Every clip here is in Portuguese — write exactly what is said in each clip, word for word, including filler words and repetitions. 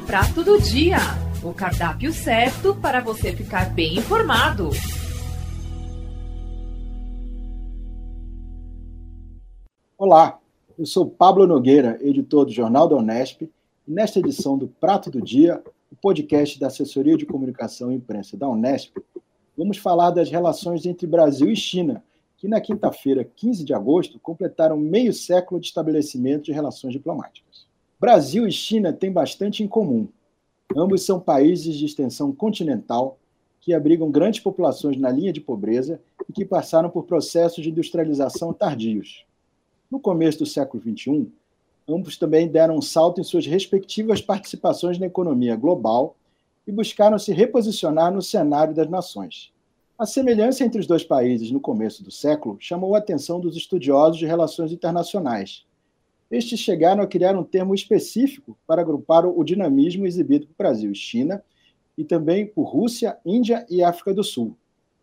Prato do Dia, o cardápio certo para você ficar bem informado. Olá, eu sou Pablo Nogueira, editor do Jornal da Unesp, e nesta edição do Prato do Dia, o podcast da Assessoria de Comunicação e Imprensa da Unesp, vamos falar das relações entre Brasil e China, que na quinta-feira, quinze de agosto, completaram meio século de estabelecimento de relações diplomáticas. Brasil e China têm bastante em comum. Ambos são países de extensão continental que abrigam grandes populações na linha de pobreza e que passaram por processos de industrialização tardios. No começo do século vinte e um, ambos também deram um salto em suas respectivas participações na economia global e buscaram se reposicionar no cenário das nações. A semelhança entre os dois países no começo do século chamou a atenção dos estudiosos de relações internacionais. Estes chegaram a criar um termo específico para agrupar o dinamismo exibido por Brasil e China, e também por Rússia, Índia e África do Sul.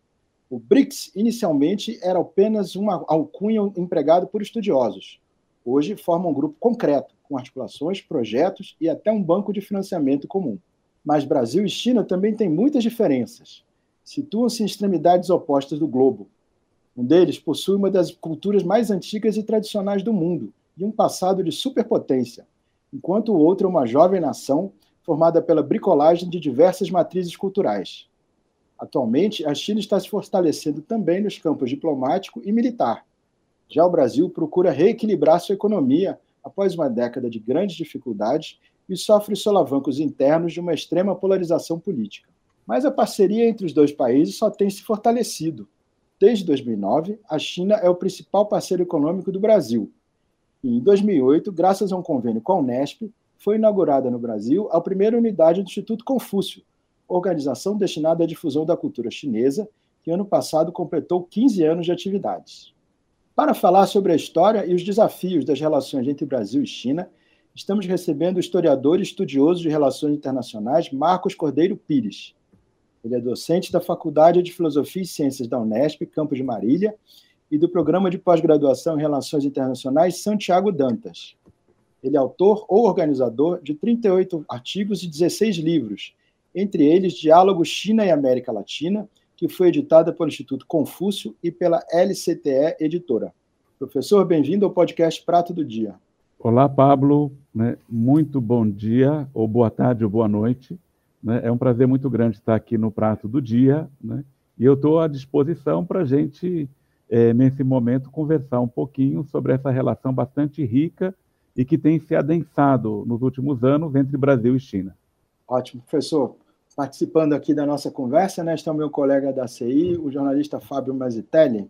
O BRICS, inicialmente, era apenas uma alcunha empregado por estudiosos. Hoje, forma um grupo concreto, com articulações, projetos e até um banco de financiamento comum. Mas Brasil e China também têm muitas diferenças. Situam-se em extremidades opostas do globo. Um deles possui uma das culturas mais antigas e tradicionais do mundo, e um passado de superpotência, enquanto o outro é uma jovem nação formada pela bricolagem de diversas matrizes culturais. Atualmente, a China está se fortalecendo também nos campos diplomático e militar. Já o Brasil procura reequilibrar sua economia após uma década de grandes dificuldades e sofre solavancos internos de uma extrema polarização política. Mas a parceria entre os dois países só tem se fortalecido. Desde dois mil e nove, a China é o principal parceiro econômico do Brasil. E em dois mil e oito, graças a um convênio com a Unesp, foi inaugurada no Brasil a primeira unidade do Instituto Confúcio, organização destinada à difusão da cultura chinesa, que ano passado completou quinze anos de atividades. Para falar sobre a história e os desafios das relações entre Brasil e China, estamos recebendo o historiador e estudioso de relações internacionais Marcos Cordeiro Pires. Ele é docente da Faculdade de Filosofia e Ciências da Unesp, Campos de Marília, e do Programa de Pós-Graduação em Relações Internacionais Santiago Dantas. Ele é autor ou organizador de trinta e oito artigos e dezesseis livros, entre eles Diálogo China e América Latina, que foi editada pelo Instituto Confúcio e pela L C T E Editora. Professor, bem-vindo ao podcast Prato do Dia. Olá, Pablo. Né? Muito bom dia, ou boa tarde, ou boa noite. Né? É um prazer muito grande estar aqui no Prato do Dia, né? E eu estou à disposição para a gente, é, nesse momento, conversar um pouquinho sobre essa relação bastante rica e que tem se adensado nos últimos anos entre Brasil e China. Ótimo, professor. Participando aqui da nossa conversa, né, está o meu colega da C I, o jornalista Fábio Mazitelli.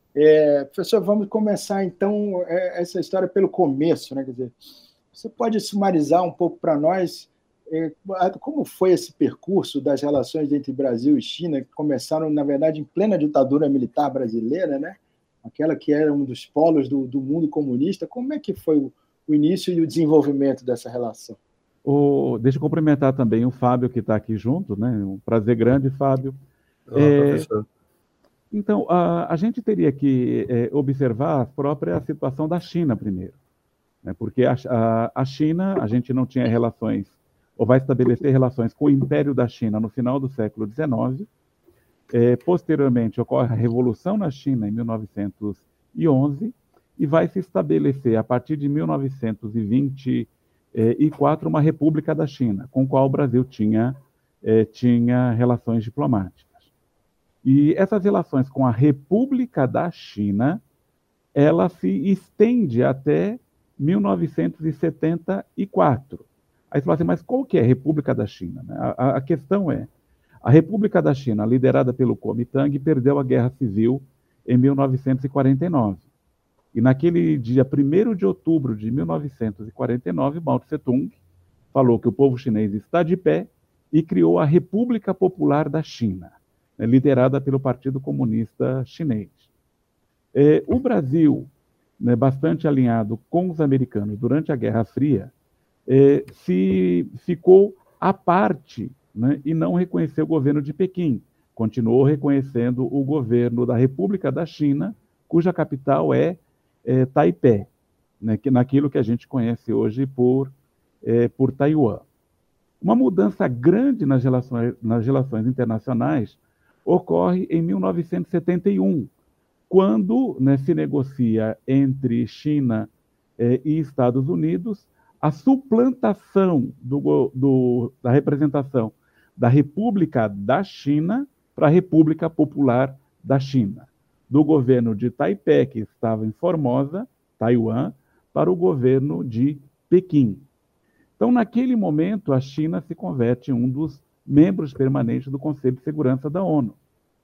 É, professor, vamos começar, então, essa história pelo começo, né? Quer dizer, você pode sumarizar um pouco para nós é, como foi esse percurso das relações entre Brasil e China, que começaram, na verdade, em plena ditadura militar brasileira, né? Aquela que era um dos polos do, do mundo comunista. Como é que foi o, o início e o desenvolvimento dessa relação? O, deixa eu cumprimentar também o Fábio, que está aqui junto, né? Um prazer grande, Fábio. Olá, é, professor. Então, a, a gente teria que é, observar a própria situação da China primeiro, né? Porque a, a, a China, a gente não tinha relações, ou vai estabelecer relações com o Império da China no final do século dezenove. É, posteriormente, ocorre a Revolução na China em mil novecentos e onze e vai se estabelecer, a partir de mil novecentos e vinte e quatro, uma República da China, com a qual o Brasil tinha, eh, tinha relações diplomáticas. E essas relações com a República da China, ela se estende até mil novecentos e setenta e quatro. Aí você fala assim, mas qual que é a República da China? A, a questão é, a República da China, liderada pelo Kuomintang, perdeu a Guerra Civil em mil novecentos e quarenta e nove. E naquele dia primeiro de outubro de mil novecentos e quarenta e nove, Mao Tse-tung falou que o povo chinês está de pé e criou a República Popular da China, né, liderada pelo Partido Comunista Chinês. É, o Brasil, né, bastante alinhado com os americanos durante a Guerra Fria, é, se ficou à parte, né, e não reconheceu o governo de Pequim. Continuou reconhecendo o governo da República da China, cuja capital é É, Taipei, né, que, naquilo que a gente conhece hoje por, é, por Taiwan. Uma mudança grande nas relações, nas relações internacionais ocorre em mil novecentos e setenta e um, quando, né, se negocia entre China eh, e Estados Unidos a suplantação do, do, da representação da República da China para a República Popular da China, do governo de Taipei, que estava em Formosa, Taiwan, para o governo de Pequim. Então, naquele momento, a China se converte em um dos membros permanentes do Conselho de Segurança da ONU.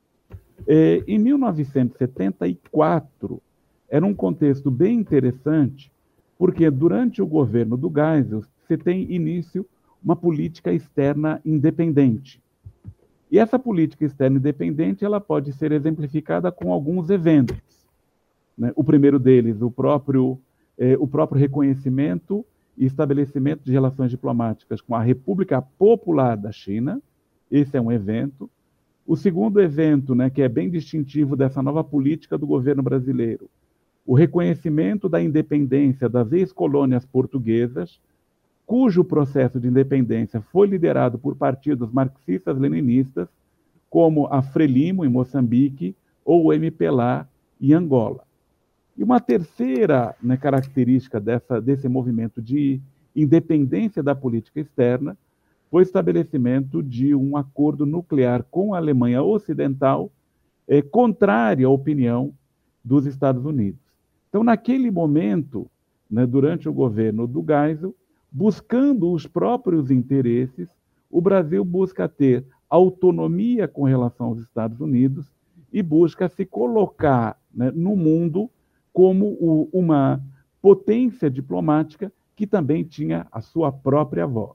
É, em mil novecentos e setenta e quatro, era um contexto bem interessante, porque durante o governo do Geisel, se tem início uma política externa independente. E essa política externa independente ela pode ser exemplificada com alguns eventos, né? O primeiro deles, o próprio, eh, o próprio reconhecimento e estabelecimento de relações diplomáticas com a República Popular da China. Esse é um evento. O segundo evento, né, que é bem distintivo dessa nova política do governo brasileiro, o reconhecimento da independência das ex-colônias portuguesas, cujo processo de independência foi liderado por partidos marxistas-leninistas, como a Frelimo, em Moçambique, ou o M P L A, em Angola. E uma terceira, né, característica dessa, desse movimento de independência da política externa foi o estabelecimento de um acordo nuclear com a Alemanha Ocidental, é, contrário à opinião dos Estados Unidos. Então, naquele momento, né, durante o governo do Geisel, buscando os próprios interesses, o Brasil busca ter autonomia com relação aos Estados Unidos e busca se colocar, né, no mundo como o, uma potência diplomática que também tinha a sua própria voz.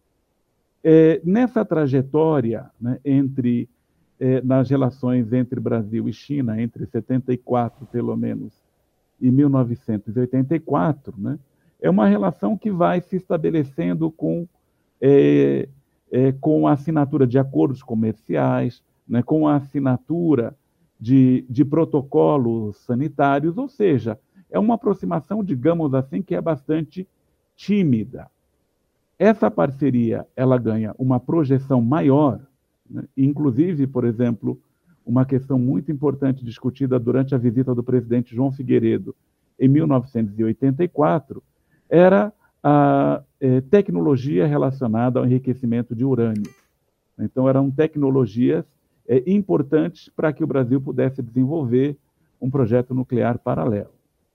É, nessa trajetória, né, entre, é, nas relações entre Brasil e China, entre setenta e quatro, pelo menos, e mil novecentos e oitenta e quatro, né, é uma relação que vai se estabelecendo com, é, é, com a assinatura de acordos comerciais, né, com a assinatura de, de protocolos sanitários, ou seja, é uma aproximação, digamos assim, que é bastante tímida. Essa parceria ela ganha uma projeção maior, né, inclusive, por exemplo, uma questão muito importante discutida durante a visita do presidente João Figueiredo em mil novecentos e oitenta e quatro, era a é, tecnologia relacionada ao enriquecimento de urânio. Então, eram tecnologias é, importantes para que o Brasil pudesse desenvolver um projeto nuclear paralelo.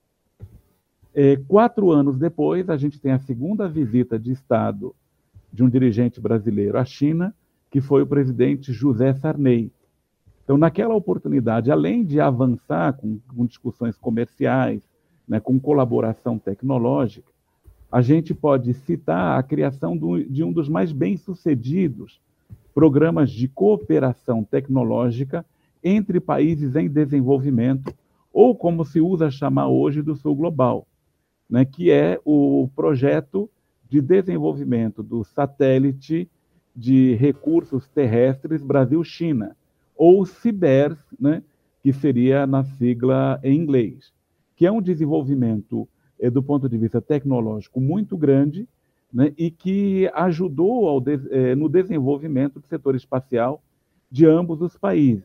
É, quatro anos depois, a gente tem a segunda visita de Estado de um dirigente brasileiro à China, que foi o presidente José Sarney. Então, naquela oportunidade, além de avançar com, com discussões comerciais, né, com colaboração tecnológica, a gente pode citar a criação do, de um dos mais bem-sucedidos programas de cooperação tecnológica entre países em desenvolvimento, ou como se usa chamar hoje do Sul Global, né, que é o projeto de desenvolvimento do satélite de recursos terrestres Brasil-China, ou CIBERS, né, que seria na sigla em inglês, que é um desenvolvimento eh, do ponto de vista tecnológico muito grande, né, e que ajudou ao de, eh, no desenvolvimento do setor espacial de ambos os países.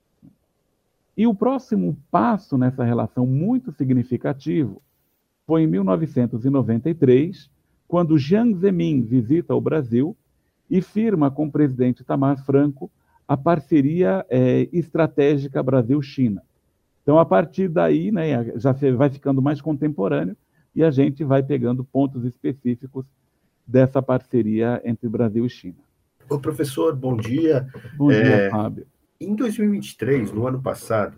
E o próximo passo nessa relação muito significativo foi em mil novecentos e noventa e três, quando Jiang Zemin visita o Brasil e firma com o presidente Itamar Franco a parceria eh, estratégica Brasil-China. Então, a partir daí, né, já vai ficando mais contemporâneo e a gente vai pegando pontos específicos dessa parceria entre Brasil e China. Ô, professor, bom dia. Bom dia, é, Fábio. Em dois mil e vinte e três, no ano passado,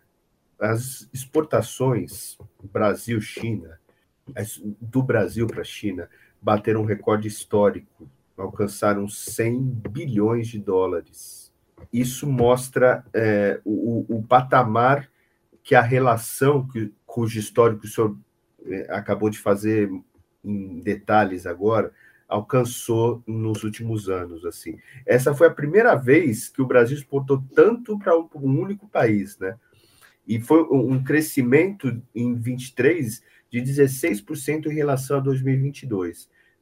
as exportações Brasil-China, do Brasil para a China, bateram um recorde histórico, alcançaram cem bilhões de dólares. Isso mostra é, o, o patamar que a relação, que, cujo histórico o senhor é, acabou de fazer em detalhes agora, alcançou nos últimos anos. Assim. Essa foi a primeira vez que o Brasil exportou tanto para um, um único país, né? E foi um crescimento em vinte e três de dezesseis por cento em relação a dois mil e vinte e dois.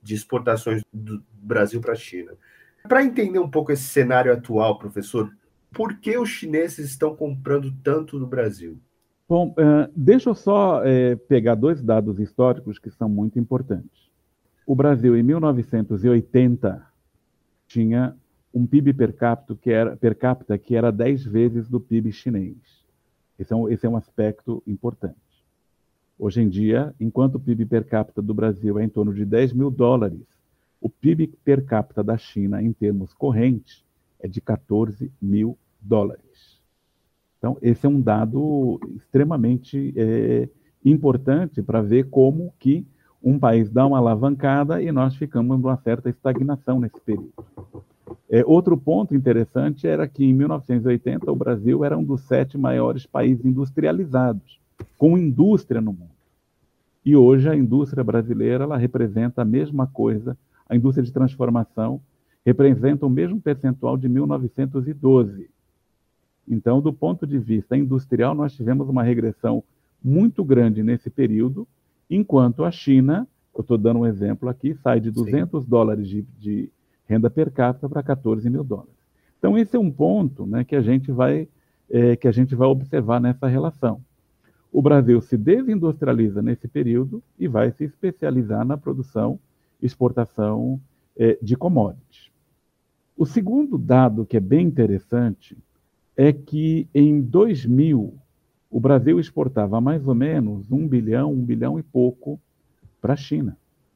de exportações do Brasil para a China. Para entender um pouco esse cenário atual, professor, por que os chineses estão comprando tanto no Brasil? Bom, uh, deixa eu só uh, pegar dois dados históricos que são muito importantes. O Brasil, em mil novecentos e oitenta, tinha um P I B per capita que era, per capita que era dez vezes do P I B chinês. Esse é um, esse é um aspecto importante. Hoje em dia, enquanto o P I B per capita do Brasil é em torno de dez mil dólares, o P I B per capita da China, em termos correntes, é de quatorze mil dólares. Então, esse é um dado extremamente é, importante para ver como que um país dá uma alavancada e nós ficamos numa certa estagnação nesse período. É, outro ponto interessante era que, em mil novecentos e oitenta, o Brasil era um dos sete maiores países industrializados, com indústria no mundo. E hoje a indústria brasileira ela representa a mesma coisa, a indústria de transformação representa o mesmo percentual de mil novecentos e doze. Então, do ponto de vista industrial, nós tivemos uma regressão muito grande nesse período, enquanto a China, eu estou dando um exemplo aqui, sai de duzentos Sim. dólares de, de renda per capita para quatorze mil dólares. Então, esse é um ponto, né, que, a gente vai, é, que a gente vai observar nessa relação. O Brasil se desindustrializa nesse período e vai se especializar na produção e exportação é, de commodities. O segundo dado que é bem interessante é que em dois mil o Brasil exportava mais ou menos um bilhão, um bilhão e pouco para a China.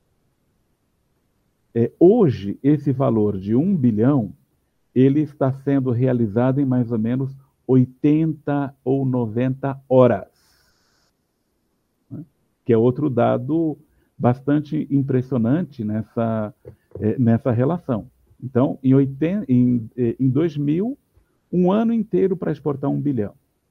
É, hoje, esse valor de um bilhão, ele está sendo realizado em mais ou menos oitenta ou noventa horas. Né? Que é outro dado bastante impressionante nessa, é, nessa relação. Então, em, oitenta, em, em dois mil, um ano inteiro para exportar um bilhão.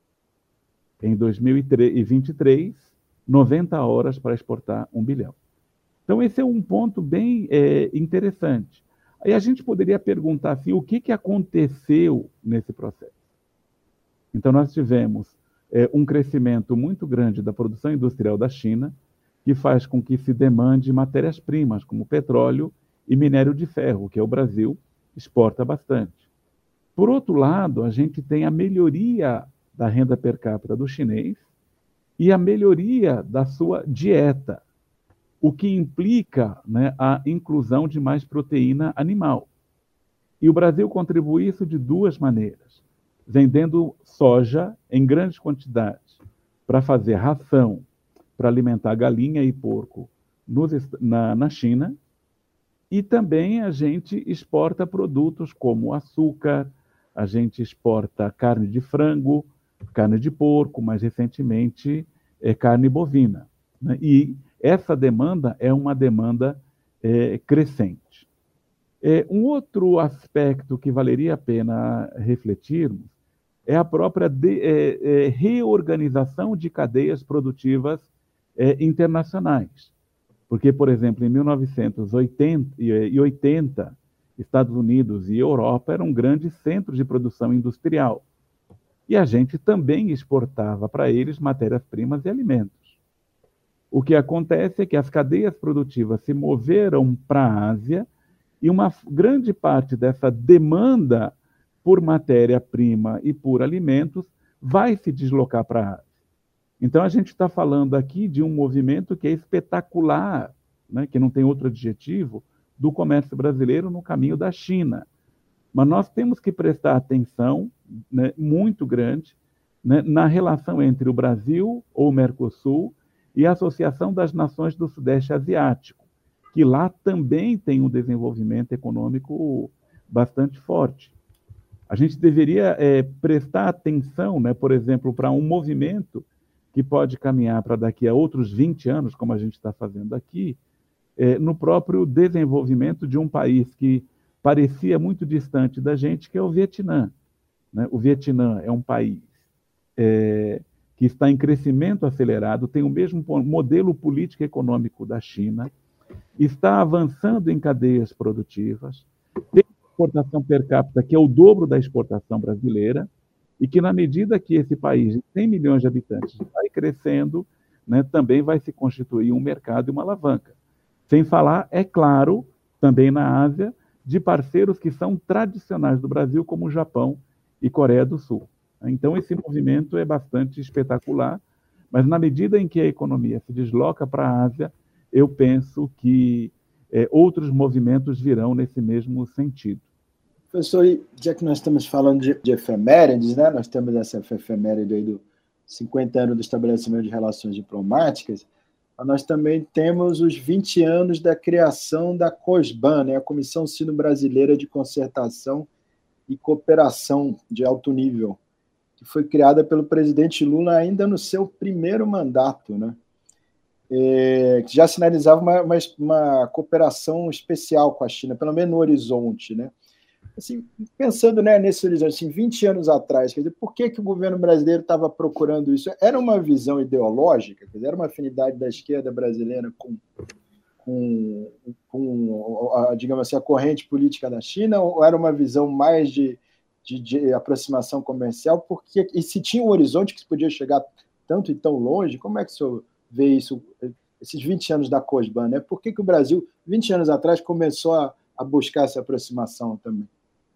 Em dois mil e vinte e três, noventa horas para exportar um bilhão. Então, esse é um ponto bem é, interessante. Aí a gente poderia perguntar assim, o que, que aconteceu nesse processo? Então, nós tivemos é, um crescimento muito grande da produção industrial da China, que faz com que se demande matérias-primas, como petróleo e minério de ferro, que o Brasil exporta bastante. Por outro lado, a gente tem a melhoria da renda per capita do chinês e a melhoria da sua dieta, o que implica, né, a inclusão de mais proteína animal. E o Brasil contribui isso de duas maneiras, vendendo soja em grandes quantidades para fazer ração, para alimentar galinha e porco nos, na, na China, e também a gente exporta produtos como açúcar, a gente exporta carne de frango, carne de porco, mais recentemente é, carne bovina. Né? E essa demanda é uma demanda é, crescente. É, um outro aspecto que valeria a pena refletirmos é a própria de, é, é, reorganização de cadeias produtivas é, internacionais. Porque, por exemplo, em mil novecentos e oitenta, Estados Unidos e Europa eram grandes centros de produção industrial. E a gente também exportava para eles matérias-primas e alimentos. O que acontece é que as cadeias produtivas se moveram para a Ásia e uma grande parte dessa demanda por matéria-prima e por alimentos vai se deslocar para a Ásia. Então, a gente está falando aqui de um movimento que é espetacular, né, que não tem outro adjetivo, do comércio brasileiro no caminho da China. Mas nós temos que prestar atenção, né, muito grande, né, na relação entre o Brasil, ou o Mercosul, e a Associação das Nações do Sudeste Asiático, que lá também tem um desenvolvimento econômico bastante forte. A gente deveria é, prestar atenção, né, por exemplo, para um movimento que pode caminhar para daqui a outros vinte anos, como a gente está fazendo aqui, é, no próprio desenvolvimento de um país que parecia muito distante da gente, que é o Vietnã. Né? O Vietnã é um país é, que está em crescimento acelerado, tem o mesmo modelo político e econômico da China, está avançando em cadeias produtivas, tem exportação per capita que é o dobro da exportação brasileira, e que, na medida que esse país de cem milhões de habitantes vai crescendo, né, também vai se constituir um mercado e uma alavanca. Sem falar, é claro, também na Ásia, de parceiros que são tradicionais do Brasil, como o Japão e Coreia do Sul. Então, esse movimento é bastante espetacular, mas na medida em que a economia se desloca para a Ásia, eu penso que é, outros movimentos virão nesse mesmo sentido. Professor, já que nós estamos falando de, de efemérides, né? Nós temos essa efeméride aí do cinquenta anos do estabelecimento de relações diplomáticas, nós também temos os vinte anos da criação da COSBAN, né? A Comissão Sino-Brasileira de Concertação e Cooperação de Alto Nível, que foi criada pelo presidente Lula ainda no seu primeiro mandato, né? É, que já sinalizava uma, uma, uma cooperação especial com a China, pelo menos no horizonte, né? Assim, pensando, né, nesse horizonte, assim, vinte anos atrás, quer dizer, por que, que o governo brasileiro estava procurando isso? Era uma visão ideológica? Quer dizer, era uma afinidade da esquerda brasileira com, com, com a, digamos assim, a corrente política da China, ou era uma visão mais de, de, de aproximação comercial? Porque, e se tinha um horizonte que se podia chegar tanto e tão longe, como é que o senhor vê isso, esses vinte anos da COSBAN, né? Por que, que o Brasil, vinte anos atrás, começou a, a buscar essa aproximação também?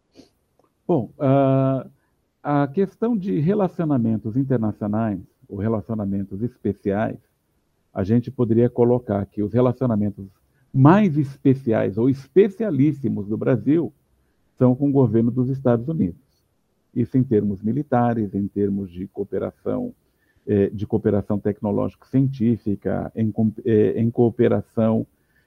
Bom, uh, a questão de relacionamentos internacionais, ou relacionamentos especiais, a gente poderia colocar que os relacionamentos mais especiais ou especialíssimos do Brasil são com o governo dos Estados Unidos. Isso em termos militares, em termos de cooperação, eh, de cooperação tecnológico-científica, em, eh, em cooperação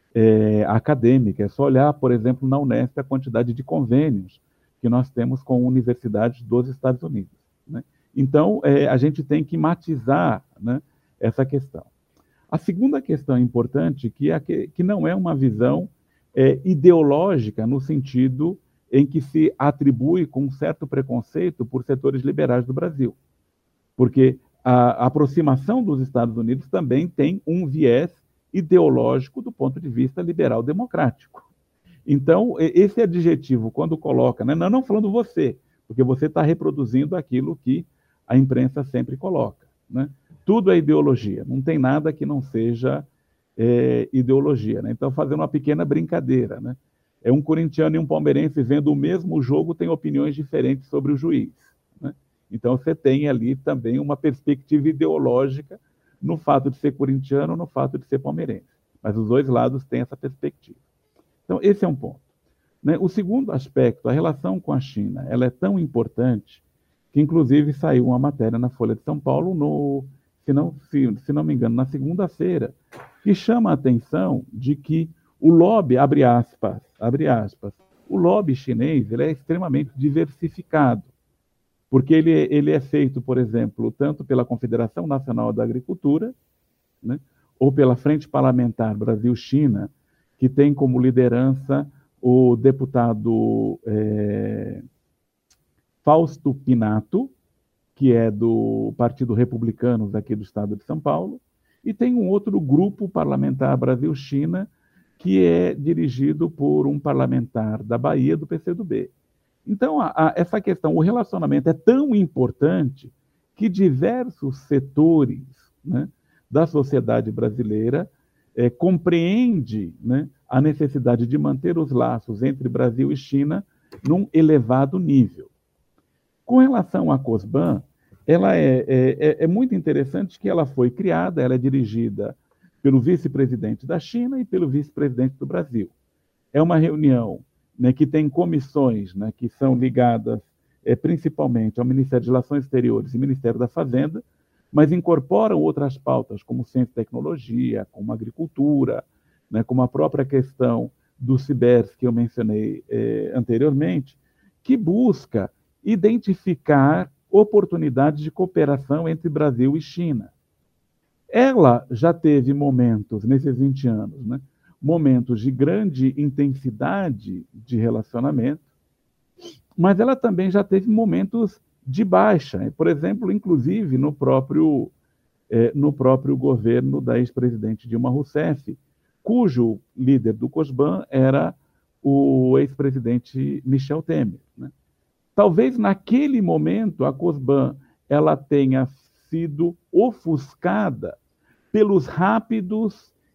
eh, acadêmica. É só olhar, por exemplo, na Unesp, a quantidade de convênios que nós temos com universidades dos Estados Unidos, né? Então, é, a gente tem que matizar, né, essa questão. A segunda questão importante, que, é que, que não é uma visão é, ideológica, no sentido em que se atribui com um certo preconceito por setores liberais do Brasil, porque a, a aproximação dos Estados Unidos também tem um viés ideológico do ponto de vista liberal-democrático. Então, esse adjetivo, quando coloca, né, não, não falando você, porque você está reproduzindo aquilo que a imprensa sempre coloca, né? Tudo é ideologia, não tem nada que não seja é, ideologia, né? Então, fazendo uma pequena brincadeira, né? É um corintiano e um palmeirense vendo o mesmo jogo, tem opiniões diferentes sobre o juiz, né? Então, você tem ali também uma perspectiva ideológica no fato de ser corintiano, no fato de ser palmeirense. Mas os dois lados têm essa perspectiva. Então, esse é um ponto, né? O segundo aspecto, a relação com a China, ela é tão importante que, inclusive, saiu uma matéria na Folha de São Paulo, no, se, não, se, se não me engano, na segunda-feira, que chama a atenção de que o lobby, abre aspas, abre aspas, o lobby chinês ele é extremamente diversificado, porque ele, ele é feito, por exemplo, tanto pela Confederação Nacional da Agricultura, né, ou pela Frente Parlamentar Brasil-China, que tem como liderança o deputado é, Fausto Pinato, que é do Partido Republicano daqui do estado de São Paulo, e tem um outro grupo parlamentar Brasil-China, que é dirigido por um parlamentar da Bahia, do P C do B. Então, a, a, essa questão, o relacionamento é tão importante que diversos setores, né, da sociedade brasileira É, compreende, né, a necessidade de manter os laços entre Brasil e China num elevado nível. Com relação à COSBAN, ela é, é, é muito interessante que ela foi criada, ela é dirigida pelo vice-presidente da China e pelo vice-presidente do Brasil. É uma reunião, né, que tem comissões, né, que são ligadas é, principalmente ao Ministério de Relações Exteriores e Ministério da Fazenda, mas incorporam outras pautas, como ciência e tecnologia, como agricultura, né, como a própria questão do CIBERS, que eu mencionei eh, anteriormente, que busca identificar oportunidades de cooperação entre Brasil e China. Ela já teve momentos, nesses vinte anos, né, momentos de grande intensidade de relacionamento, mas ela também já teve momentos de baixa, por exemplo, inclusive no próprio, eh, no próprio governo da ex-presidente Dilma Rousseff, cujo líder do COSBAN era o ex-presidente Michel Temer, né? Talvez naquele momento a COSBAN ela tenha sido ofuscada pelos rápidos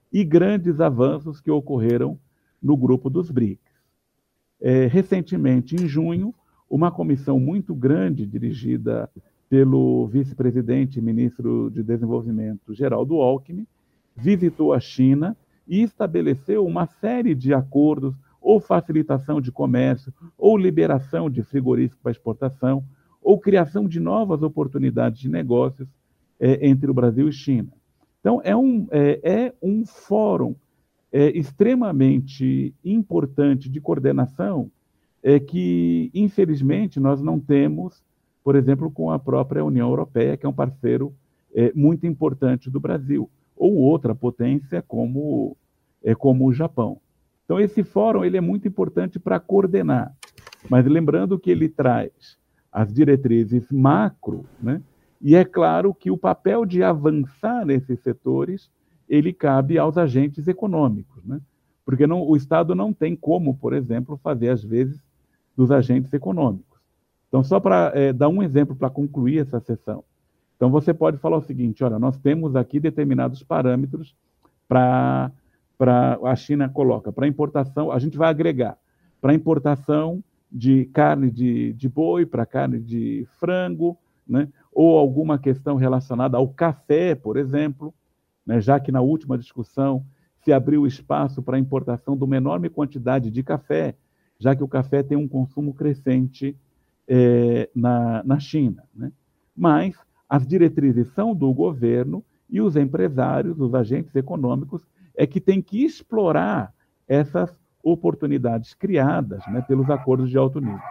e grandes avanços que ocorreram no grupo dos BRICS. É, recentemente, em junho, uma comissão muito grande, dirigida pelo vice-presidente e ministro de Desenvolvimento, Geraldo Alckmin, visitou a China e estabeleceu uma série de acordos, ou facilitação de comércio, ou liberação de frigorífico para exportação, ou criação de novas oportunidades de negócios é, entre o Brasil e China. Então, é um, é, é um fórum é, extremamente importante de coordenação é, que, infelizmente, nós não temos, por exemplo, com a própria União Europeia, que é um parceiro é, muito importante do Brasil, ou outra potência como, é, como o Japão. Então, esse fórum ele é muito importante para coordenar, mas lembrando que ele traz as diretrizes macro, né? E é claro que o papel de avançar nesses setores, ele cabe aos agentes econômicos, né? Porque não, o Estado não tem como, por exemplo, fazer às vezes dos agentes econômicos. Então, só para é, dar um exemplo para concluir essa sessão. Então, você pode falar o seguinte, olha, nós temos aqui determinados parâmetros para a China coloca, para importação, a gente vai agregar, para importação de carne de, de boi, para carne de frango, né? Ou alguma questão relacionada ao café, por exemplo, né? Já que na última discussão se abriu espaço para a importação de uma enorme quantidade de café, já que o café tem um consumo crescente é, na, na China, né? Mas as diretrizes são do governo e os empresários, os agentes econômicos, é que têm que explorar essas oportunidades criadas, né, pelos acordos de alto nível.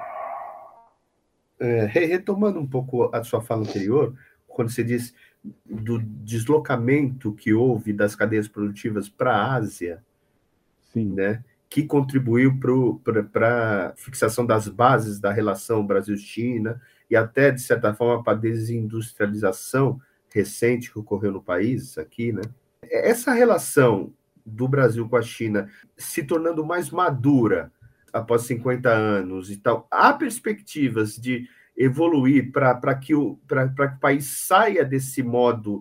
É, retomando um pouco a sua fala anterior, quando você diz do deslocamento que houve das cadeias produtivas para a Ásia, Sim. Né, que contribuiu para a fixação das bases da relação Brasil-China e até, de certa forma, para a desindustrialização recente que ocorreu no país, aqui, né? Essa relação do Brasil com a China se tornando mais madura após cinquenta anos e tal, há perspectivas de evoluir para que, o, que o país saia desse modo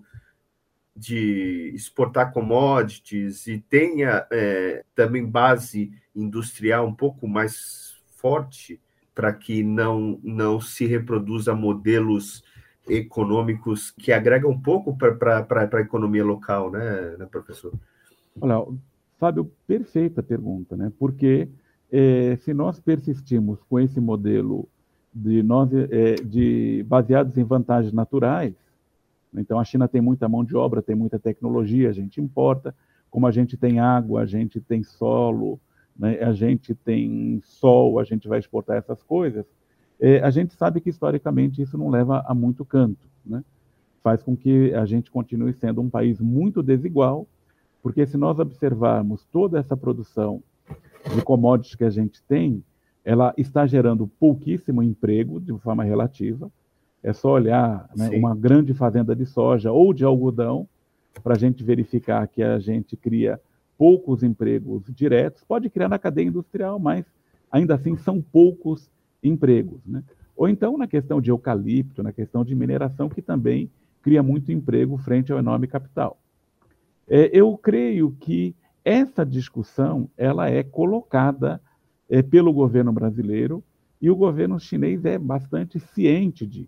de exportar commodities e tenha é, também base industrial um pouco mais forte para que não, não se reproduza modelos econômicos que agregam um pouco para a economia local, né, né, professor? Olha, Fábio, perfeita pergunta, né? Porque é, se nós persistimos com esse modelo de, nós, é, de baseados em vantagens naturais, então a China tem muita mão de obra, tem muita tecnologia, a gente importa, como a gente tem água, a gente tem solo, né? A gente tem sol, a gente vai exportar essas coisas, é, a gente sabe que historicamente isso não leva a muito canto, né? Faz com que a gente continue sendo um país muito desigual, porque se nós observarmos toda essa produção de commodities que a gente tem, ela está gerando pouquíssimo emprego, de forma relativa. É só olhar, né, uma grande fazenda de soja ou de algodão para a gente verificar que a gente cria poucos empregos diretos. Pode criar na cadeia industrial, mas ainda assim são poucos empregos, né? Ou então na questão de eucalipto, na questão de mineração, que também cria muito emprego frente ao enorme capital. É, eu creio que essa discussão ela é colocada é, pelo governo brasileiro e o governo chinês é bastante ciente disso.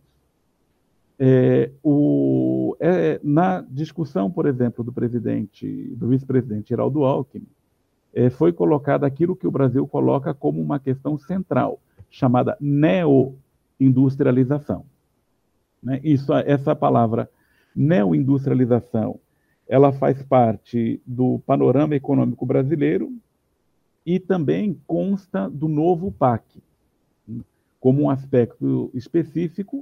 É, o, é, na discussão, por exemplo, do presidente, do vice-presidente Geraldo Alckmin, é, foi colocado aquilo que o Brasil coloca como uma questão central, chamada neoindustrialização. Né? Isso, essa palavra neoindustrialização, ela faz parte do panorama econômico brasileiro e também consta do novo P A C, como um aspecto específico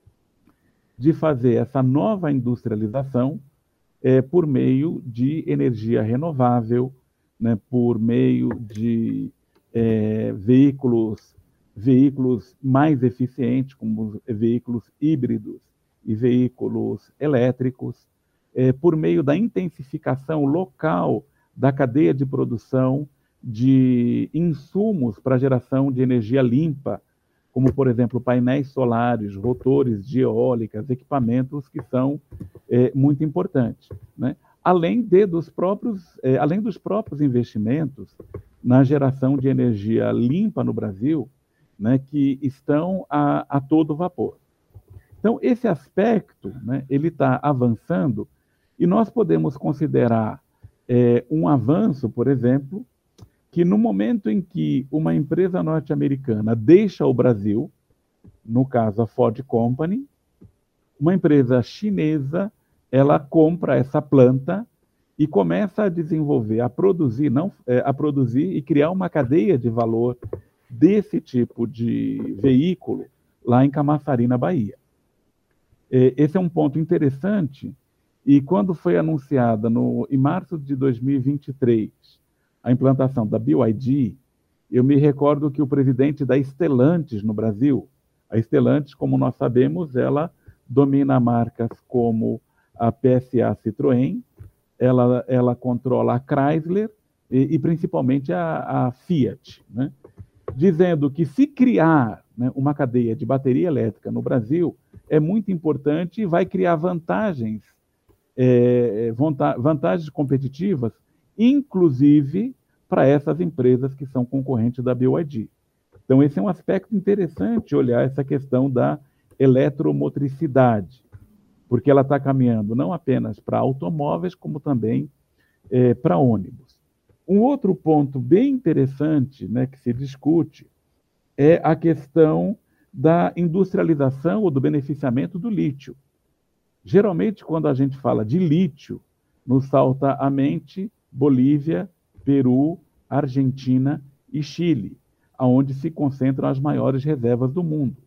de fazer essa nova industrialização é, por meio de energia renovável, né, por meio de é, veículos, veículos mais eficientes, como veículos híbridos e veículos elétricos, é, por meio da intensificação local da cadeia de produção de insumos para geração de energia limpa, como, por exemplo, painéis solares, rotores de eólicas, equipamentos que são é, muito importantes, né? além, de, dos próprios, é, além dos próprios investimentos na geração de energia limpa no Brasil, né, que estão a, a todo vapor. Então, esse aspecto, né, ele está avançando e nós podemos considerar é, um avanço, por exemplo, que no momento em que uma empresa norte-americana deixa o Brasil, no caso a Ford Company, uma empresa chinesa, ela compra essa planta e começa a desenvolver, a produzir, não, é, a produzir e criar uma cadeia de valor desse tipo de veículo lá em Camaçari, na Bahia. É, esse é um ponto interessante, e quando foi anunciada no, em março de dois mil e vinte e três a implantação da B Y D, eu me recordo que o presidente da Stellantis no Brasil, a Stellantis, como nós sabemos, ela domina marcas como a P S A Citroën, ela, ela controla a Chrysler e, e principalmente a, a Fiat, né? Dizendo que se criar, né, uma cadeia de bateria elétrica no Brasil é muito importante e vai criar vantagens, é, vantagens competitivas, inclusive para essas empresas que são concorrentes da B Y D. Então, esse é um aspecto interessante, olhar essa questão da eletromotricidade, porque ela está caminhando não apenas para automóveis, como também é, para ônibus. Um outro ponto bem interessante, né, que se discute é a questão da industrialização ou do beneficiamento do lítio. Geralmente, quando a gente fala de lítio, nos salta à mente Bolívia, Peru, Argentina e Chile, onde se concentram as maiores reservas do mundo.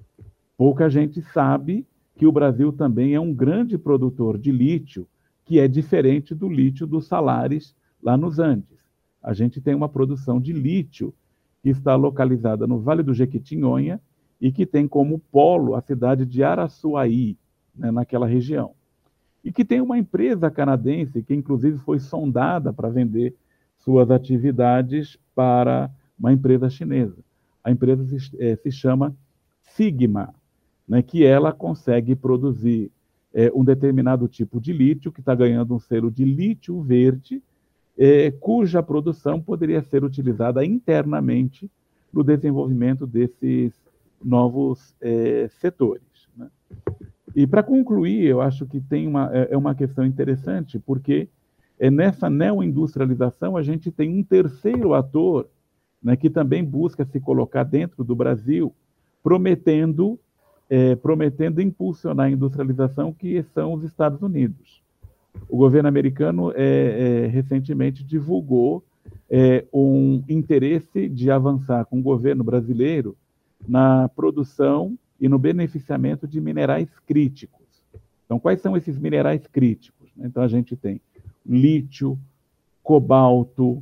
Pouca gente sabe que o Brasil também é um grande produtor de lítio, que é diferente do lítio dos salares lá nos Andes. A gente tem uma produção de lítio que está localizada no Vale do Jequitinhonha e que tem como polo a cidade de Araçuaí, né, naquela região. E que tem uma empresa canadense que, inclusive, foi sondada para vender suas atividades para uma empresa chinesa. A empresa se, é, se chama Sigma, né, que ela consegue produzir é, um determinado tipo de lítio, que está ganhando um selo de lítio verde, é, cuja produção poderia ser utilizada internamente no desenvolvimento desses novos é, setores, né? E para concluir, eu acho que tem uma, é uma questão interessante, porque é nessa neoindustrialização a gente tem um terceiro ator, né, que também busca se colocar dentro do Brasil, prometendo, é, prometendo impulsionar a industrialização, que são os Estados Unidos. O governo americano é, é, recentemente divulgou é, um interesse de avançar com o governo brasileiro na produção e no beneficiamento de minerais críticos. Então, quais são esses minerais críticos? Então, a gente tem lítio, cobalto,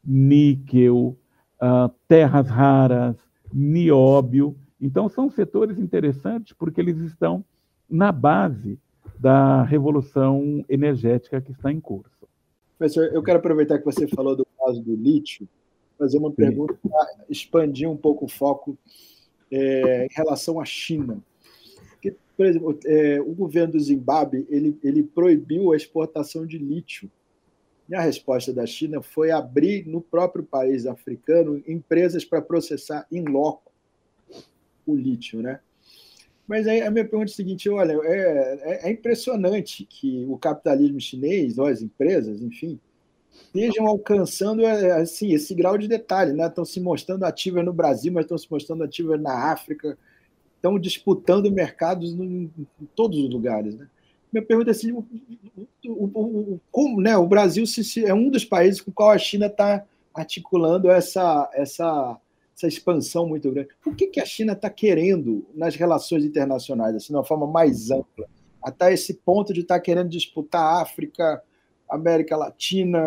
níquel, uh, terras raras, nióbio. Então, são setores interessantes porque eles estão na base da revolução energética que está em curso. Professor, eu quero aproveitar que você falou do caso do lítio, fazer uma pergunta para expandir um pouco o foco é, em relação à China. Porque, por exemplo, é, o governo do Zimbábue ele, ele proibiu a exportação de lítio. E a resposta da China foi abrir no próprio país africano empresas para processar in loco o lítio, né? Mas aí a minha pergunta é a seguinte, olha, é, é impressionante que o capitalismo chinês, ou as empresas, enfim, estejam alcançando assim, esse grau de detalhe, né? Estão se mostrando ativas no Brasil, mas estão se mostrando ativas na África, estão disputando mercados em todos os lugares, né? Minha pergunta é assim, o, o, o, como, né, o Brasil se, se, é um dos países com o qual a China está articulando essa, essa, essa expansão muito grande. O que, que a China está querendo nas relações internacionais, assim, de uma forma mais ampla, até esse ponto de estar tá querendo disputar a África, América Latina,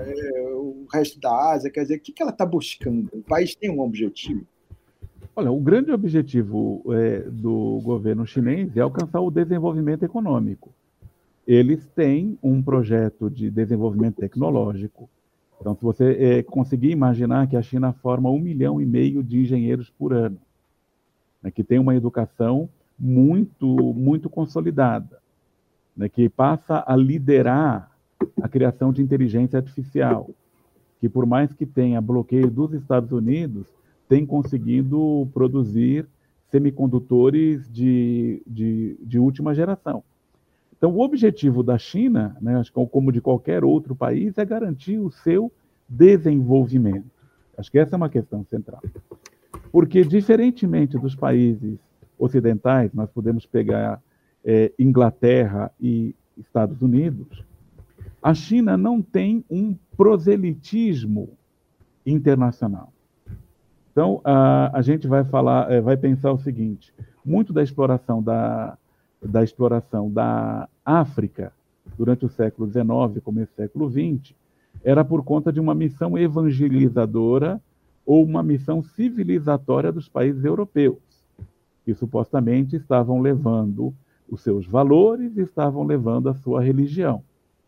o resto da Ásia? Quer dizer, o que, que ela está buscando? O país tem um objetivo? Olha, o grande objetivo é, do governo chinês é alcançar o desenvolvimento econômico. Eles têm um projeto de desenvolvimento tecnológico. Então, se você é, conseguir imaginar que a China forma um milhão e meio de engenheiros por ano, né, que tem uma educação muito, muito consolidada, né, que passa a liderar a criação de inteligência artificial, que por mais que tenha bloqueio dos Estados Unidos, tem conseguido produzir semicondutores de, de, de última geração. Então, o objetivo da China, né, acho que como de qualquer outro país, é garantir o seu desenvolvimento. Acho que essa é uma questão central. Porque, diferentemente dos países ocidentais, nós podemos pegar é, Inglaterra e Estados Unidos, a China não tem um proselitismo internacional. Então, a, a gente vai falar, é, vai pensar o seguinte: muito da exploração da, da exploração da África durante o século dezenove, começo do século vinte, era por conta de uma missão evangelizadora ou uma missão civilizatória dos países europeus, que supostamente estavam levando os seus valores e estavam levando a sua religião.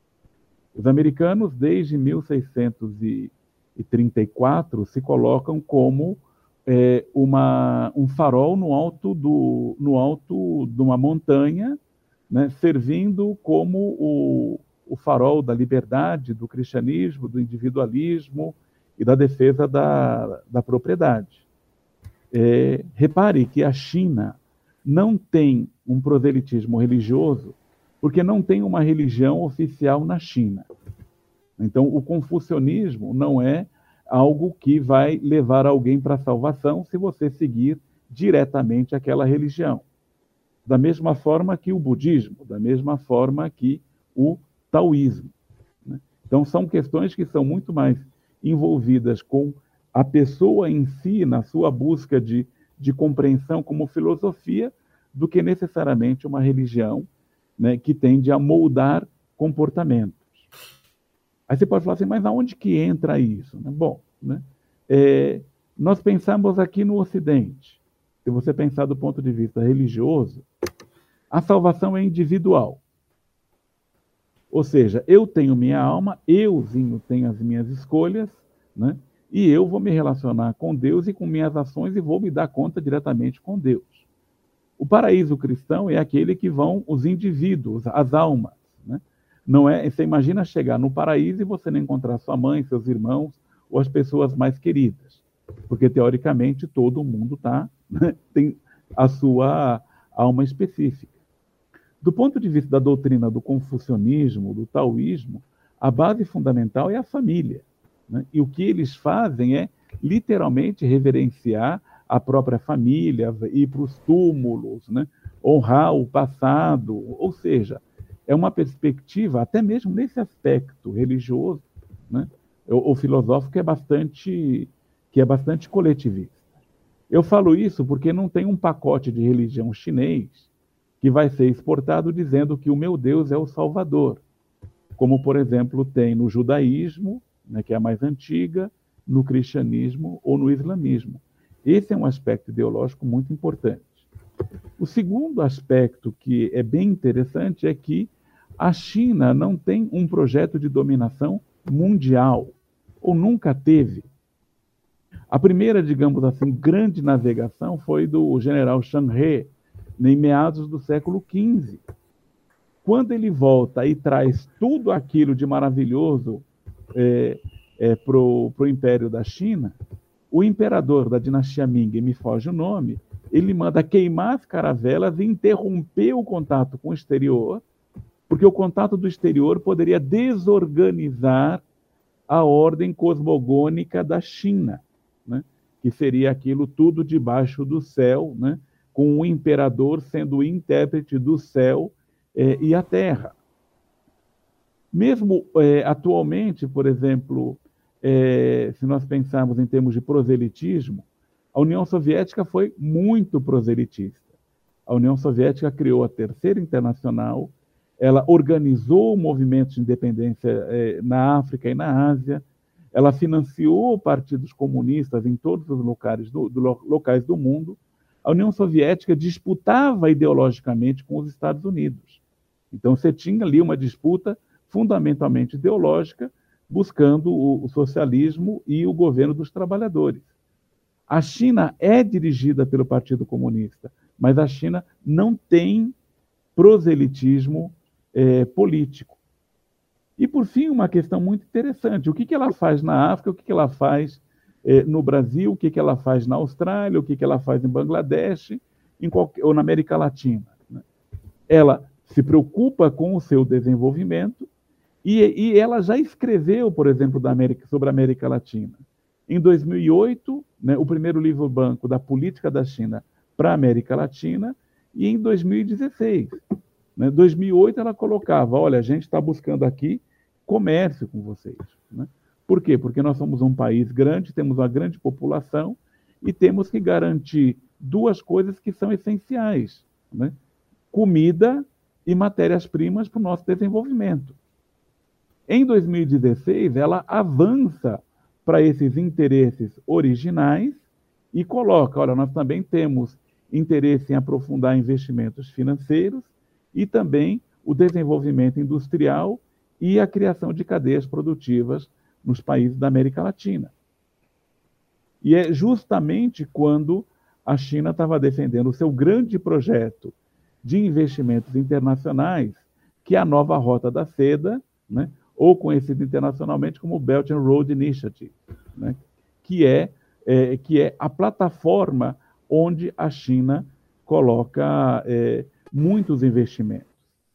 Os americanos, desde mil seiscentos e trinta e quatro, se colocam como é, uma, um farol no alto, do, no alto de uma montanha, né, servindo como o, o farol da liberdade, do cristianismo, do individualismo e da defesa da, da propriedade. É, repare que a China não tem um proselitismo religioso porque não tem uma religião oficial na China. Então, o confucionismo não é algo que vai levar alguém para a salvação se você seguir diretamente aquela religião. Da mesma forma que o budismo, da mesma forma que o taoísmo, né? Então, são questões que são muito mais envolvidas com a pessoa em si, na sua busca de, de compreensão como filosofia, do que necessariamente uma religião, né, que tende a moldar comportamentos. Aí você pode falar assim, mas aonde que entra isso? Bom, né, é, nós pensamos aqui no Ocidente. Se você pensar do ponto de vista religioso, a salvação é individual. Ou seja, eu tenho minha alma, euzinho tenho as minhas escolhas, né, e eu vou me relacionar com Deus e com minhas ações e vou me dar conta diretamente com Deus. O paraíso cristão é aquele que vão os indivíduos, as almas, né? Não é, você imagina chegar no paraíso e você não encontrar sua mãe, seus irmãos ou as pessoas mais queridas, porque teoricamente todo mundo tá, né, tem a sua alma específica. Do ponto de vista da doutrina do confucionismo, do taoísmo, a base fundamental é a família, né? E o que eles fazem é literalmente reverenciar a própria família, ir para os túmulos, né? Honrar o passado, ou seja, é uma perspectiva, até mesmo nesse aspecto religioso, né? ou, ou filosófico, que é bastante, que é bastante coletivista. Eu falo isso porque não tem um pacote de religião chinês que vai ser exportado dizendo que o meu Deus é o Salvador, como, por exemplo, tem no judaísmo, né, que é a mais antiga, no cristianismo ou no islamismo. Esse é um aspecto ideológico muito importante. O segundo aspecto que é bem interessante é que a China não tem um projeto de dominação mundial, ou nunca teve. A primeira, digamos assim, grande navegação foi do general Zheng He, em meados do século quinze. Quando ele volta e traz tudo aquilo de maravilhoso é, é, para o Império da China, o imperador da dinastia Ming, me foge o nome, ele manda queimar as caravelas e interromper o contato com o exterior, porque o contato do exterior poderia desorganizar a ordem cosmogônica da China, né? Que seria aquilo tudo debaixo do céu, né? Com o imperador sendo o intérprete do céu eh, e a terra. Mesmo eh, atualmente, por exemplo, eh, se nós pensarmos em termos de proselitismo, a União Soviética foi muito proselitista. A União Soviética criou a Terceira Internacional, ela organizou movimentos de independência eh, na África e na Ásia, ela financiou partidos comunistas em todos os locais do, do, locais do mundo. A União Soviética disputava ideologicamente com os Estados Unidos. Então, você tinha ali uma disputa fundamentalmente ideológica, buscando o, o socialismo e o governo dos trabalhadores. A China é dirigida pelo Partido Comunista, mas a China não tem proselitismo é, político. E, por fim, uma questão muito interessante, o que, que ela faz na África, o que, que ela faz eh, no Brasil, o que, que ela faz na Austrália, o que, que ela faz em Bangladesh em qualquer, ou na América Latina. Né? Ela se preocupa com o seu desenvolvimento e, e ela já escreveu, por exemplo, da América, sobre a América Latina. Em dois mil e oito, né, o primeiro livro branco da política da China para a América Latina, e em dois mil e dezesseis. Em dois mil e oito, ela colocava, olha, a gente está buscando aqui comércio com vocês. Né? Por quê? Porque nós somos um país grande, temos uma grande população e temos que garantir duas coisas que são essenciais, né? Comida e matérias-primas para o nosso desenvolvimento. Em dois mil e dezesseis, ela avança para esses interesses originais e coloca, olha, nós também temos interesse em aprofundar investimentos financeiros e também o desenvolvimento industrial e a criação de cadeias produtivas nos países da América Latina. E é justamente quando a China estava defendendo o seu grande projeto de investimentos internacionais, que é a nova Rota da Seda, né, ou conhecido internacionalmente como Belt and Road Initiative, né, que, é, é, que é a plataforma onde a China coloca é, muitos investimentos.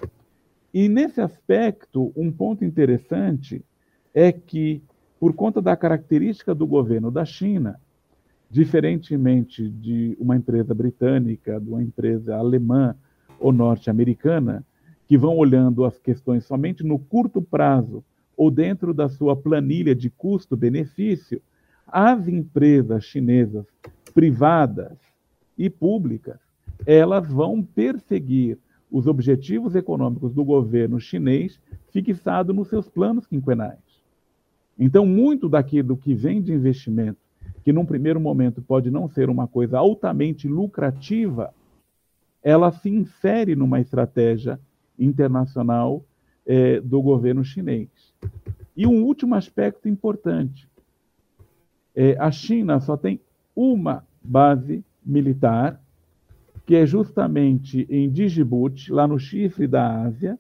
E, nesse aspecto, um ponto interessante é que, por conta da característica do governo da China, diferentemente de uma empresa britânica, de uma empresa alemã ou norte-americana, que vão olhando as questões somente no curto prazo ou dentro da sua planilha de custo-benefício, as empresas chinesas privadas e públicas, elas vão perseguir os objetivos econômicos do governo chinês fixado nos seus planos quinquenais. Então, muito daquilo que vem de investimento, que num primeiro momento pode não ser uma coisa altamente lucrativa, ela se insere numa estratégia internacional eh, do governo chinês. E um último aspecto importante, eh, a China só tem uma base militar, que é justamente em Djibouti, lá no chifre da Ásia,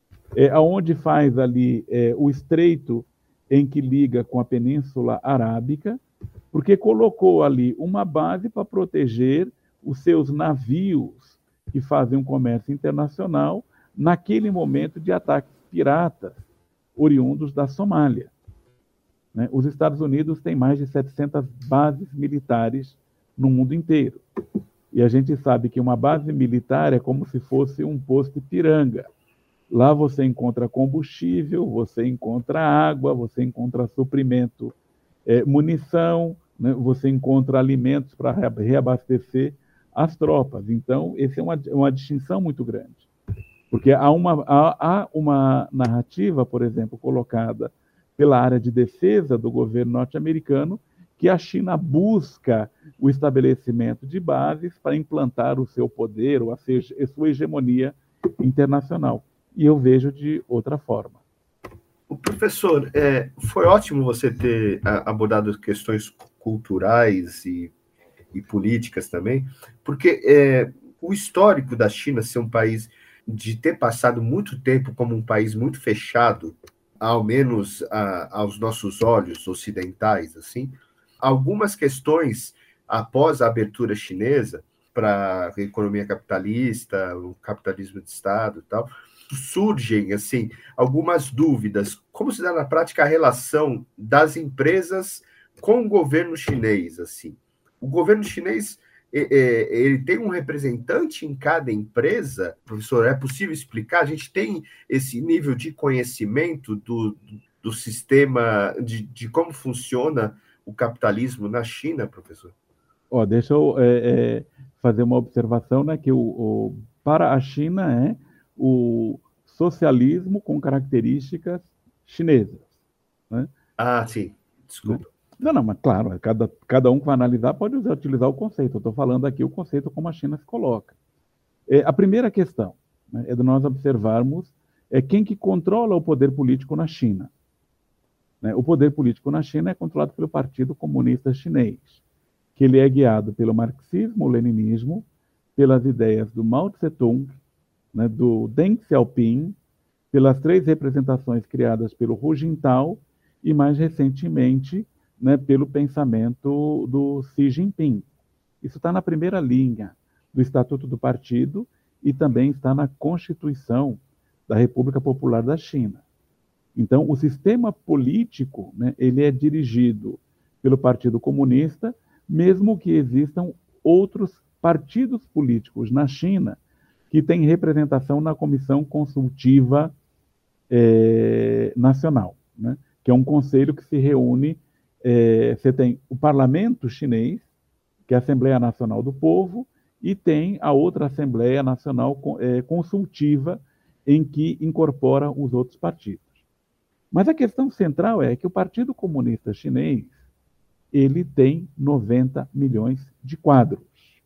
é, onde faz ali é, o estreito em que liga com a Península Arábica, porque colocou ali uma base para proteger os seus navios que fazem um comércio internacional naquele momento de ataques piratas oriundos da Somália. Né? Os Estados Unidos têm mais de setecentas bases militares no mundo inteiro. E a gente sabe que uma base militar é como se fosse um posto Ipiranga. Lá você encontra combustível, você encontra água, você encontra suprimento, é, munição, né? Você encontra alimentos para reabastecer as tropas. Então, essa é uma, uma distinção muito grande. Porque há uma, há, há uma narrativa, por exemplo, colocada pela área de defesa do governo norte-americano, que a China busca o estabelecimento de bases para implantar o seu poder ou a sua hegemonia internacional. E eu vejo de outra forma. O professor, é, foi ótimo você ter abordado questões culturais e, e políticas também, porque é, o histórico da China ser um país de ter passado muito tempo como um país muito fechado, ao menos a, aos nossos olhos ocidentais, assim, algumas questões após a abertura chinesa para a economia capitalista, o capitalismo de Estado e tal, surgem assim algumas dúvidas. Como se dá na prática a relação das empresas com o governo chinês? Assim, o governo chinês ele tem um representante em cada empresa? Professor, é possível explicar? A gente tem esse nível de conhecimento do, do sistema, de, de como funciona o capitalismo na China, professor? Oh, deixa eu é, é, fazer uma observação, né, que o, o, para a China é o socialismo com características chinesas. Né? Ah, sim. Desculpa. Né? Não, não, mas claro, cada, cada um que vai analisar pode usar, utilizar o conceito. Eu estou falando aqui o conceito como a China se coloca. É, a primeira questão, né, é de nós observarmos é quem que controla o poder político na China. Né? O poder político na China é controlado pelo Partido Comunista Chinês, que ele é guiado pelo marxismo, o leninismo, pelas ideias do Mao Tse-tung, né, do Deng Xiaoping pelas três representações criadas pelo Hu Jintao e, mais recentemente, né, pelo pensamento do Xi Jinping. Isso está na primeira linha do Estatuto do Partido e também está na Constituição da República Popular da China. Então, o sistema político, né, ele é dirigido pelo Partido Comunista, mesmo que existam outros partidos políticos na China que têm representação na Comissão Consultiva eh, Nacional, né, que é um conselho que se reúne, eh, você tem o Parlamento Chinês, que é a Assembleia Nacional do Povo, e tem a outra Assembleia Nacional eh, Consultiva, em que incorpora os outros partidos. Mas a questão central é que o Partido Comunista Chinês, ele tem noventa milhões de quadros.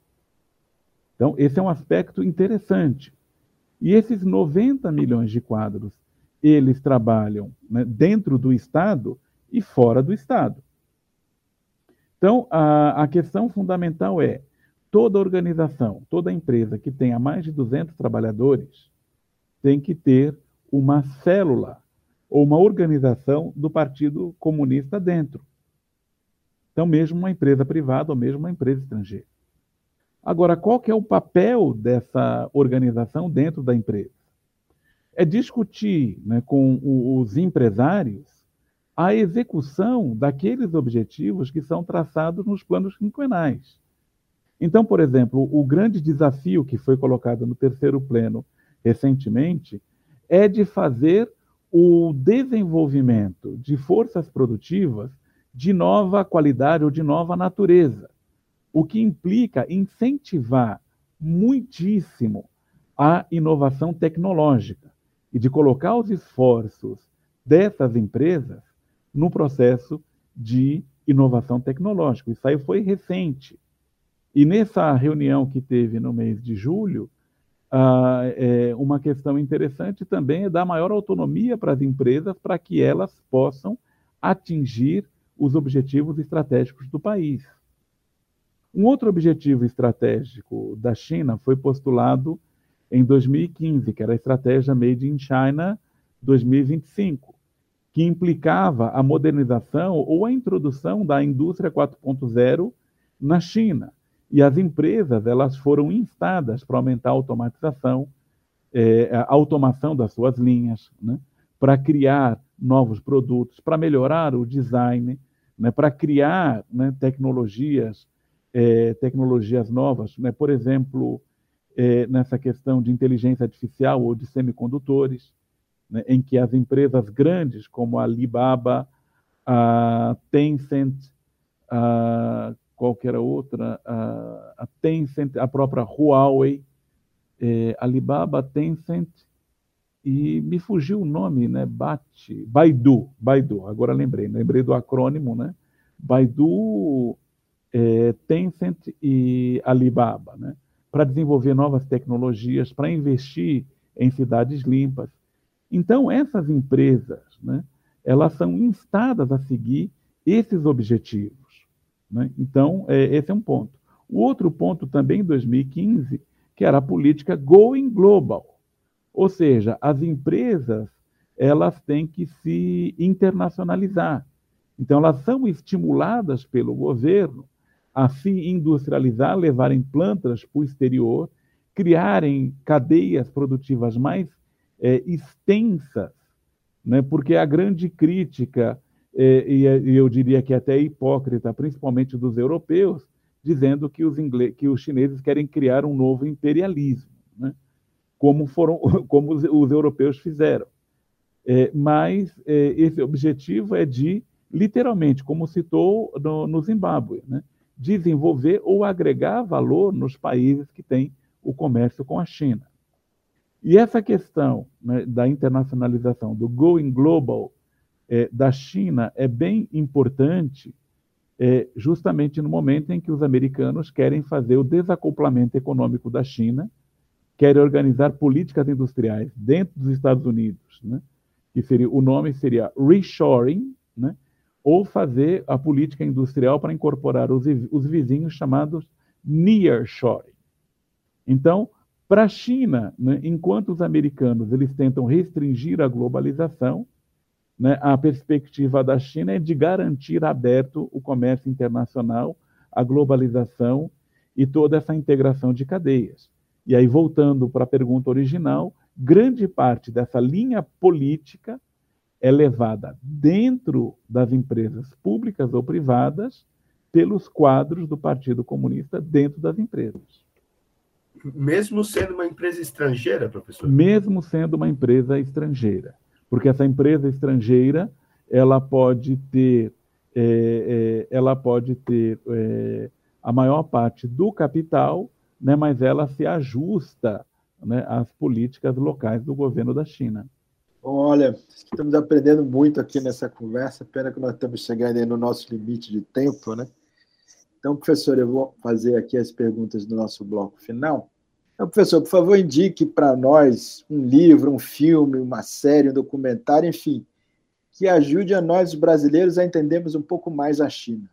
Então, esse é um aspecto interessante. E esses noventa milhões de quadros, eles trabalham, né, dentro do Estado e fora do Estado. Então, a, a questão fundamental é, toda organização, toda empresa que tenha mais de duzentos trabalhadores tem que ter uma célula ou uma organização do Partido Comunista dentro. Então, mesmo uma empresa privada ou mesmo uma empresa estrangeira. Agora, qual que é o papel dessa organização dentro da empresa? É discutir, né, com os empresários a execução daqueles objetivos que são traçados nos planos quinquenais. Então, por exemplo, o grande desafio que foi colocado no terceiro pleno recentemente é de fazer o desenvolvimento de forças produtivas de nova qualidade ou de nova natureza, o que implica incentivar muitíssimo a inovação tecnológica e de colocar os esforços dessas empresas no processo de inovação tecnológica. Isso aí foi recente. E nessa reunião que teve no mês de julho, ah, é, uma questão interessante também é dar maior autonomia para as empresas para que elas possam atingir os objetivos estratégicos do país. Um outro objetivo estratégico da China foi postulado em dois mil e quinze, que era a estratégia Made in China dois mil e vinte e cinco, que implicava a modernização ou a introdução da indústria quatro ponto zero na China. E as empresas, elas foram instadas para aumentar a automatização, é, a automação das suas linhas, né, para criar novos produtos, para melhorar o design, né, para criar, né, tecnologias, é, tecnologias novas, né, por exemplo, é, nessa questão de inteligência artificial ou de semicondutores, né, em que as empresas grandes como a Alibaba, a Tencent, a qualquer outra, a, a Tencent, a própria Huawei, é, Alibaba, Tencent, e me fugiu o nome, né? Bate, Baidu, Baidu, agora lembrei, lembrei do acrônimo, né? Baidu, é, Tencent e Alibaba, né? Para desenvolver novas tecnologias, para investir em cidades limpas. Então, essas empresas, né, elas são instadas a seguir esses objetivos, né? Então, é, esse é um ponto. O outro ponto também, em dois mil e quinze, que era a política Going Global. Ou seja, as empresas, elas têm que se internacionalizar. Então, elas são estimuladas pelo governo a se industrializar, levarem plantas para o exterior, criarem cadeias produtivas mais é, extensas, né? Porque a grande crítica, é, e eu diria que até hipócrita, principalmente dos europeus, dizendo que os, ingleses, que os chineses querem criar um novo imperialismo, né? como, foram, como os, os europeus fizeram. É, mas é, esse objetivo é de, literalmente, como citou no, no Zimbábue, né? Desenvolver ou agregar valor nos países que têm o comércio com a China. E essa questão, né, da internacionalização, do Going Global é, da China é bem importante, é, justamente no momento em que os americanos querem fazer o desacoplamento econômico da China, querem organizar políticas industriais dentro dos Estados Unidos, né, que seria, o nome seria reshoring, né, ou fazer a política industrial para incorporar os, os vizinhos chamados nearshoring. Então, Para a China, né, enquanto os americanos eles tentam restringir a globalização, né, a perspectiva da China é de garantir aberto o comércio internacional, a globalização e toda essa integração de cadeias. E aí, voltando para a pergunta original, grande parte dessa linha política é levada dentro das empresas públicas ou privadas pelos quadros do Partido Comunista dentro das empresas. Mesmo sendo uma empresa estrangeira, professor? Mesmo sendo uma empresa estrangeira. Porque essa empresa estrangeira, ela pode ter, é, é, ela pode ter é, a maior parte do capital, né, mas ela se ajusta, né, às políticas locais do governo da China. Olha, estamos aprendendo muito aqui nessa conversa, pena que nós estamos chegando aí no nosso limite de tempo, né? Então, professor, eu vou fazer aqui as perguntas do nosso bloco final. Então, professor, por favor, indique para nós um livro, um filme, uma série, um documentário, enfim, que ajude a nós, os brasileiros, a entendermos um pouco mais a China.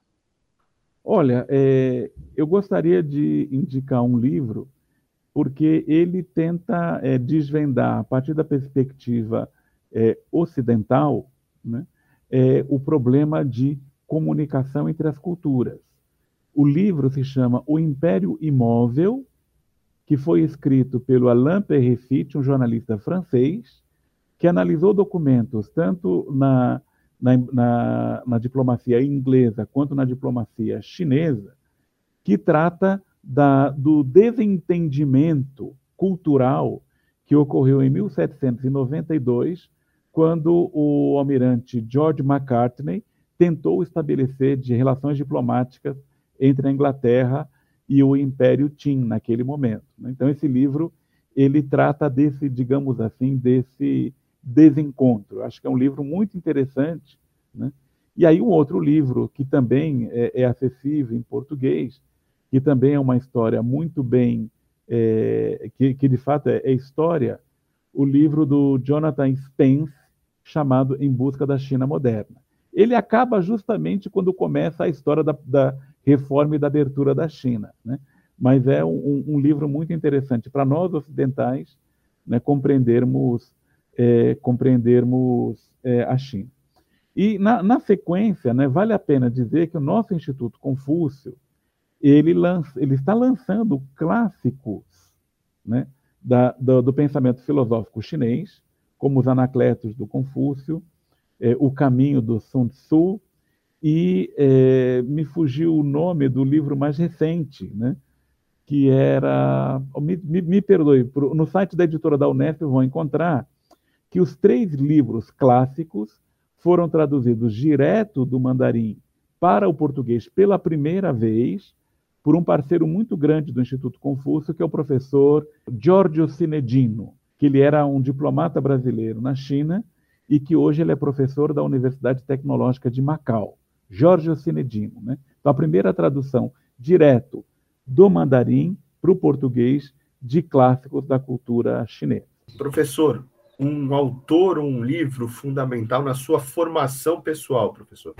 Olha, é, eu gostaria de indicar um livro, porque ele tenta é, desvendar, a partir da perspectiva é, ocidental, né, é, o problema de comunicação entre as culturas. O livro se chama O Império Imóvel, que foi escrito pelo Alain Peyrefitte, um jornalista francês, que analisou documentos tanto na, na, na, na diplomacia inglesa quanto na diplomacia chinesa, que trata da, do desentendimento cultural que ocorreu em mil setecentos e noventa e dois, quando o almirante George Macartney tentou estabelecer de relações diplomáticas entre a Inglaterra e o Império Qing naquele momento. Então, esse livro ele trata desse, digamos assim, desse desencontro. Acho que é um livro muito interessante, né? E aí um outro livro que também é, é acessível em português, que também é uma história muito bem, é, que, que de fato é, é história, o livro do Jonathan Spence, chamado Em Busca da China Moderna. Ele acaba justamente quando começa a história da, da reforma e da abertura da China, né? Mas é um, um livro muito interessante para nós ocidentais, né, compreendermos, é, compreendermos é, a China. E na, na sequência, né, vale a pena dizer que o nosso Instituto Confúcio ele, lança, ele está lançando clássicos, né, da, do, do pensamento filosófico chinês, como os Anacletos do Confúcio, é, O Caminho do Sun Tzu, e é, me fugiu o nome do livro mais recente, né, que era... Me, me, me perdoe, no site da editora da Unesp vão encontrar que os três livros clássicos foram traduzidos direto do mandarim para o português pela primeira vez por um parceiro muito grande do Instituto Confúcio, que é o professor Giorgio Cinedino, que ele era um diplomata brasileiro na China e que hoje ele é professor da Universidade Tecnológica de Macau. Giorgio Cinedino, né? Então, a primeira tradução direto do mandarim para o português de clássicos da cultura chinesa. Professor, um autor ou um livro fundamental na sua formação pessoal, professor?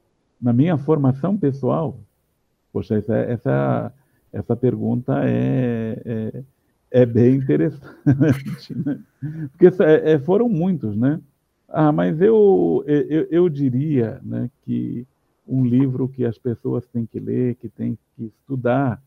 Na minha formação pessoal? Poxa, essa, essa, essa pergunta é, é, é bem interessante, né? Porque é, foram muitos, né? Ah, mas eu, eu, eu diria, né, que um livro que as pessoas têm que ler, que têm que estudar,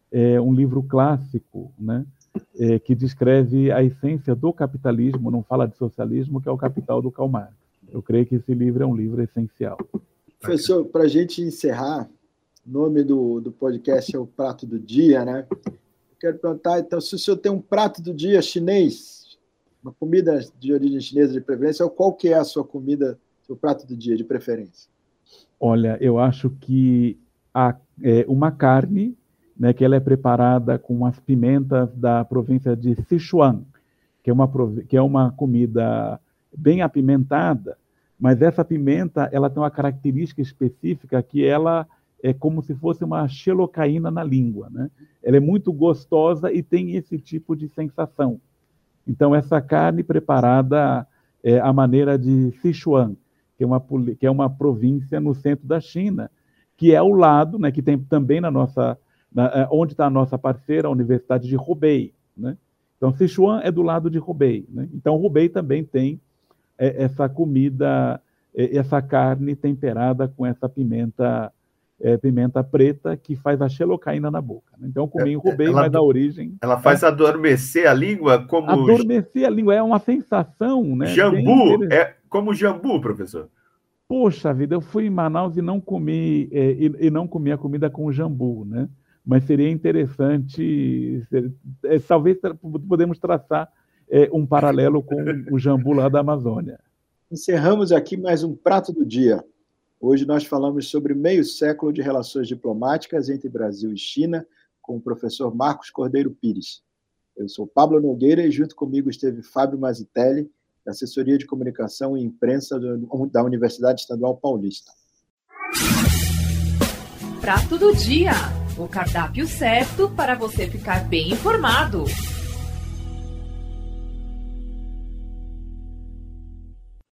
é um livro clássico, né, é, que descreve a essência do capitalismo, não fala de socialismo, que é o Capital do Karl Marx. Eu creio que esse livro é um livro essencial. Professor, para a gente encerrar, o nome do, do podcast é o Prato do Dia, né? Eu quero perguntar, então, se o senhor tem um prato do dia chinês, uma comida de origem chinesa de preferência, qual que é a sua comida, seu prato do dia de preferência? Olha, eu acho que a, é, uma carne, né, que ela é preparada com as pimentas da província de Sichuan, que é uma, que é uma comida bem apimentada, mas essa pimenta ela tem uma característica específica que ela é como se fosse uma xilocaína na língua, né? Ela é muito gostosa e tem esse tipo de sensação. Então, essa carne preparada é a maneira de Sichuan, que é, uma, que é uma província no centro da China, que é ao lado, né, que tem também na nossa, na, onde está a nossa parceira, a Universidade de Hubei, né? Então, Sichuan é do lado de Hubei, né? Então, Hubei também tem é, essa comida, é, essa carne temperada com essa pimenta, é, pimenta preta que faz a xilocaína na boca, né? Então, eu comi em Hubei, ela, mas a origem... Ela faz tá? adormecer a língua como... Adormecer a língua, é uma sensação, né? Jambu, é como jambu, professor. Poxa vida, eu fui em Manaus e não comi, é, e, e não comi a comida com jambu, né? Mas seria interessante, ser, é, talvez podemos traçar é, um paralelo com o jambu lá da Amazônia. Encerramos aqui mais um Prato do Dia. Hoje nós falamos sobre meio século de relações diplomáticas entre Brasil e China com o professor Marcos Cordeiro Pires. Eu sou Pablo Nogueira e junto comigo esteve Fábio Mazitelli, da Assessoria de Comunicação e Imprensa da Universidade Estadual Paulista. Prato do Dia, o cardápio certo para você ficar bem informado.